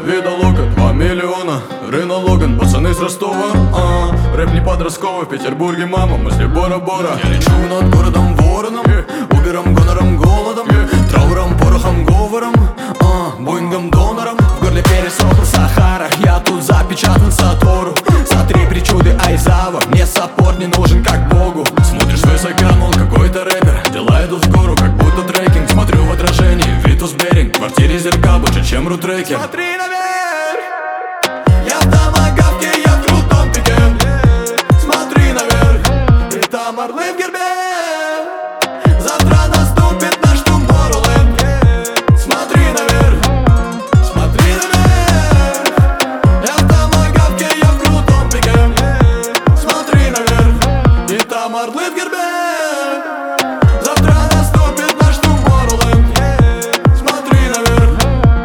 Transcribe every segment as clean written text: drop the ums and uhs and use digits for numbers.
вида лока, 2 миллиона, Рено Логан, пацаны с Ростова. Рэп не подростковый, в Петербурге мама, мысли Бора-Бора. Я лечу над городом вороном, Убером, гонором, голодом, трауром, порохом, говором, Боингом, донором. В горле пересохла Сахара, я тут запечатан Сатору. Смотри причуды Айзава, мне саппорт не нужен как богу. Смотришь высоко, мол, какой-то рэпер, дела идут в гору, как будто трекинг. Смотрю в отражении, Витус Беринг, в квартире зеркал больше, чем рутрекер. Смотри наверх, я в томагавке, я в крутом пике. Смотри наверх, и там орлы в гербе. Завтра наступит наш Tomorrowland. Смотри наверх, смотри наверх, я в томагавке, я в крутом пике. Смотри наверх, и там орлы в гербе. Завтра наступит наш Tomorrowland. Смотри наверх.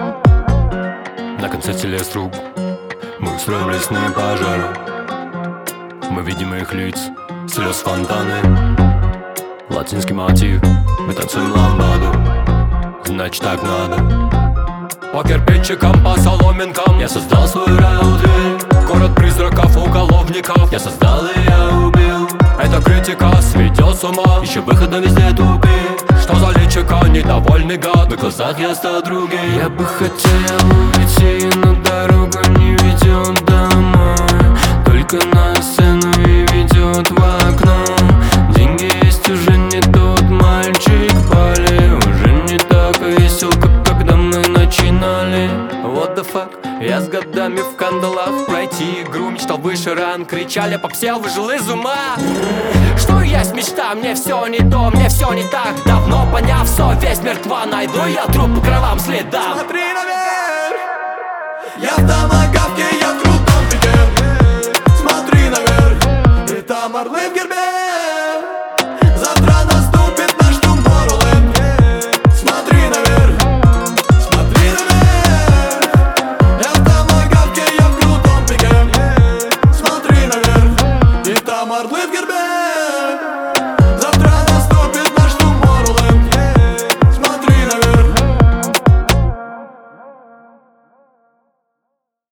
На концерте лес труб, мы устроим лесные пожары. Мы видим их лиц, слез фонтаны. Латинский мотив, мы танцуем ламбаду. Значит так надо. По кирпичикам, по соломинкам я создал свой рай-дверь. Город призраков, уголовников я создал и я убил. Эта критика сведет с ума, еще выхода везде тупик. Что за личико, недовольный гад, в глазах я стал другим. Я бы хотел уйти, но дорога не ведет домой. Только на сцену и ведет в окно. Деньги есть, уже не тот мальчик Пали. Уже не так весел, как когда мы начинали. What the fuck? Я с годами в кандалах пройти игру, мечтал выше ранг. Кричали по псе, выжил из ума. Что есть мечта, мне все не то, мне все не так. Давно поняв, совесть мертва, найду я труп по кровавым следам. Смотри наверх, я в томагавке.